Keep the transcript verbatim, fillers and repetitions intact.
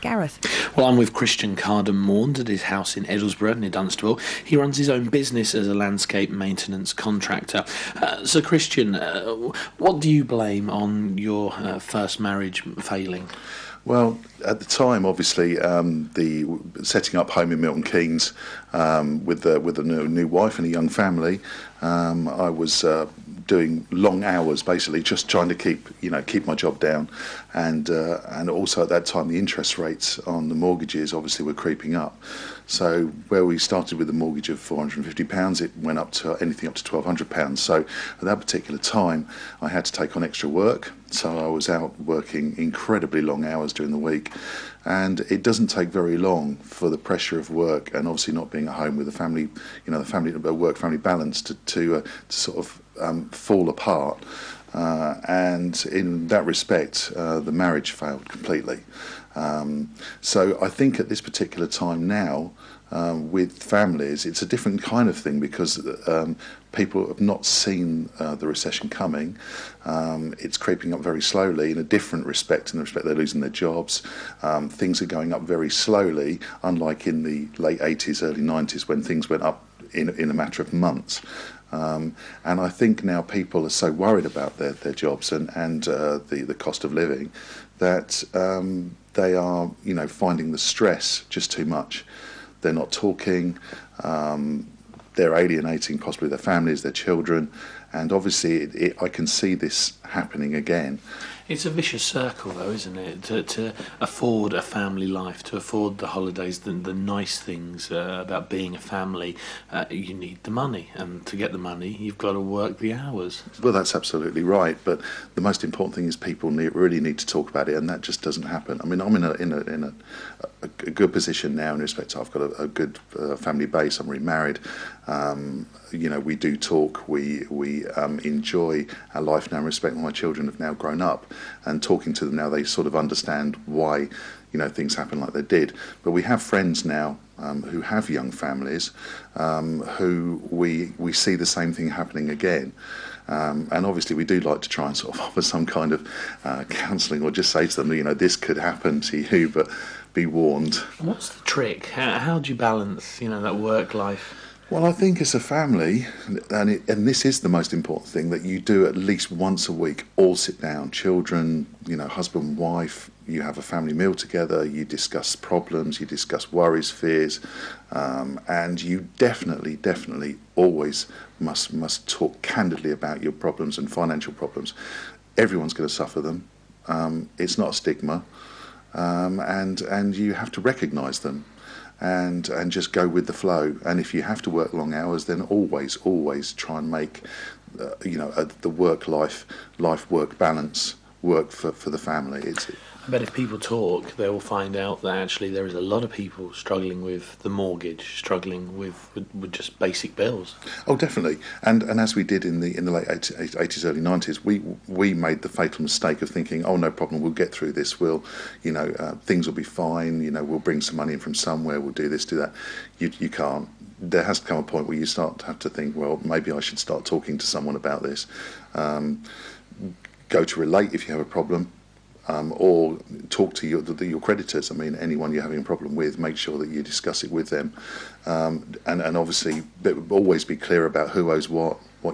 Gareth. Well, I'm with Christian Carden-Maund at his house in Edlesborough near Dunstable. He runs his own business as a landscape maintenance contractor. Uh, so, Christian, uh, what do you blame on your uh, first marriage failing? Well, at the time, obviously, um, the setting up home in Milton Keynes um, with the, with a new, new wife and a young family, um, I was uh, doing long hours, basically, just trying to keep you know keep my job down, and uh, and also at that time the interest rates on the mortgages obviously were creeping up. So where we started with a mortgage of four hundred and fifty pounds, it went up to anything up to twelve hundred pounds. So at that particular time, I had to take on extra work. So I was out working incredibly long hours during the week, and it doesn't take very long for the pressure of work and obviously not being at home with the family, you know, the family work-family balance to to, uh, to sort of um, fall apart. Uh, and in that respect, uh, the marriage failed completely. Um, so I think at this particular time now, um, with families, it's a different kind of thing because um, people have not seen uh, the recession coming. Um, it's creeping up very slowly in a different respect, in the respect they're losing their jobs. Um, things are going up very slowly, unlike in the late eighties, early nineties, when things went up in, in a matter of months. Um, and I think now people are so worried about their, their jobs and, and uh, the, the cost of living that um, they are, you know, finding the stress just too much. They're not talking, um, they're alienating possibly their families, their children, and obviously it, it, I can see this happening again. It's a vicious circle, though, isn't it? To, to afford a family life, to afford the holidays, the, the nice things uh, about being a family, uh, you need the money. And to get the money, you've got to work the hours. Well, that's absolutely right. But the most important thing is people need, really need to talk about it, and that just doesn't happen. I mean, I'm in a in a in a, a good position now in respect to I've got a, a good uh, family base. I'm remarried. Um, you know, we do talk. We we um, enjoy our life now in respect. My children have now grown up, and talking to them now, they sort of understand why, you know, things happen like they did. But we have friends now um, who have young families, um, who we we see the same thing happening again. Um, and obviously, we do like to try and sort of offer some kind of uh, counselling, or just say to them, you know, this could happen to you, but be warned. What's the trick? How, how do you balance, you know, that work life? Well, I think as a family, and it, and this is the most important thing, that you do at least once a week, all sit down, children, you know, husband, wife, you have a family meal together, you discuss problems, you discuss worries, fears, um, and you definitely, definitely always must must talk candidly about your problems and financial problems. Everyone's going to suffer them. Um, it's not a stigma, um, and and you have to recognise them. And and just go with the flow. And if you have to work long hours, then always, always try and make, uh, you know, uh, the work-life, life-work balance work for, for the family. It's, I bet if people talk, they will find out that actually there is a lot of people struggling with the mortgage, struggling with, with, with just basic bills. Oh, definitely. And and as we did in the in the late eighties, early nineties, we we made the fatal mistake of thinking, oh, no problem, we'll get through this. We'll, you know, uh, things will be fine. You know, we'll bring some money in from somewhere. We'll do this, do that. You you can't. There has to come a point where you start to have to think, well, maybe I should start talking to someone about this. Um, go to Relate if you have a problem. Um, or talk to your, the, your creditors. I mean, anyone you're having a problem with, make sure that you discuss it with them. Um, and, and obviously, always be clear about who owes what,